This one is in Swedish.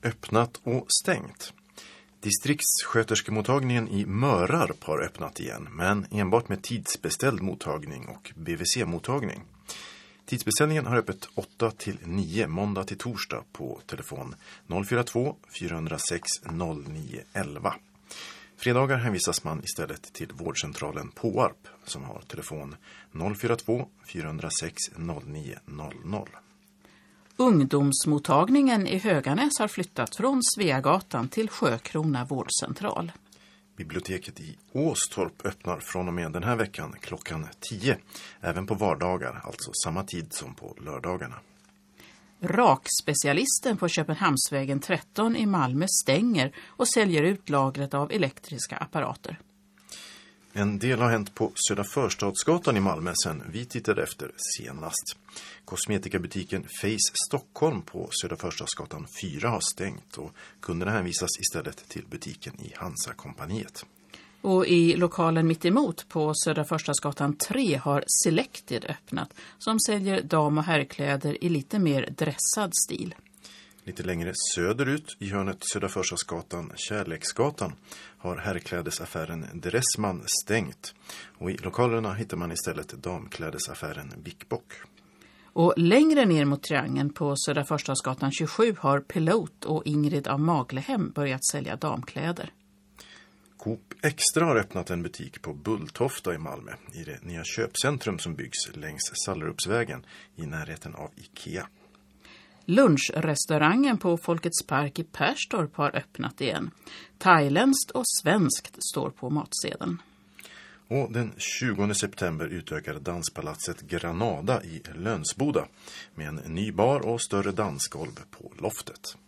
öppnat och stängt. Distriktssköterskemottagningen i Mörarp har öppnat igen, men enbart med tidsbeställd mottagning och BVC-mottagning. Tidsbeställningen har öppet 8-9 måndag till torsdag på telefon 042 406 0911. Fredagar hänvisas man istället till vårdcentralen Påarp som har telefon 042 406 0900. Ungdomsmottagningen i Höganäs har flyttat från Sveagatan till Sjökrona vårdcentral. Biblioteket i Åstorp öppnar från och med den här veckan klockan 10, även på vardagar, alltså samma tid som på lördagarna. Rakspecialisten på Köpenhamnsvägen 13 i Malmö stänger och säljer ut lagret av elektriska apparater. En del har hänt på Södra Förstadsgatan i Malmö sedan vi tittade efter senast. Kosmetikabutiken Face Stockholm på Södra Förstadsgatan 4 har stängt och kunderna hänvisas istället till butiken i Hansa-kompaniet. Och i lokalen mitt emot på Södra Förstadsgatan 3 har Selected öppnat som säljer dam- och herrkläder i lite mer dressad stil. Lite längre söderut i hörnet Södra Förstadsgatan, Kärleksgatan, har herrklädesaffären Dressman stängt. Och i lokalerna hittar man istället damklädesaffären Bickbock. Och längre ner mot triangeln på Södra Förstadsgatan 27 har Pilot och Ingrid av Maglehem börjat sälja damkläder. Coop Extra har öppnat en butik på Bulltofta i Malmö i det nya köpcentrum som byggs längs Sallerupsvägen i närheten av Ikea. Lunchrestaurangen på Folkets park i Perstorp har öppnat igen. Thailändskt och svenskt står på matsedeln. Och den 20 september utökar danspalatset Granada i Lönsboda med en ny bar och större dansgolv på loftet.